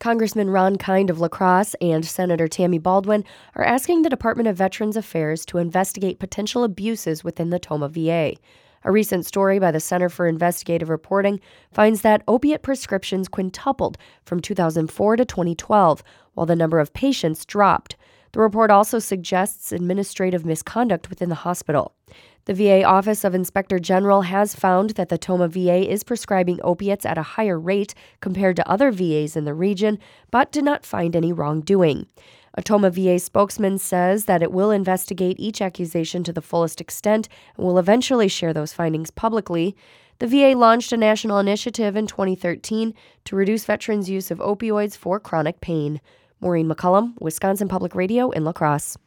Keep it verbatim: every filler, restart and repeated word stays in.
Congressman Ron Kind of La Crosse and Senator Tammy Baldwin are asking the Department of Veterans Affairs to investigate potential abuses within the Tomah V A. A recent story by the Center for Investigative Reporting finds that opiate prescriptions quintupled from two thousand four to twenty twelve, while the number of patients dropped. The report also suggests administrative misconduct within the hospital. The V A Office of Inspector General has found that the Tomah V A is prescribing opiates at a higher rate compared to other V As in the region, but did not find any wrongdoing. A Tomah V A spokesman says that it will investigate each accusation to the fullest extent and will eventually share those findings publicly. The V A launched a national initiative in twenty thirteen to reduce veterans' use of opioids for chronic pain. Maureen McCullum, Wisconsin Public Radio in La Crosse.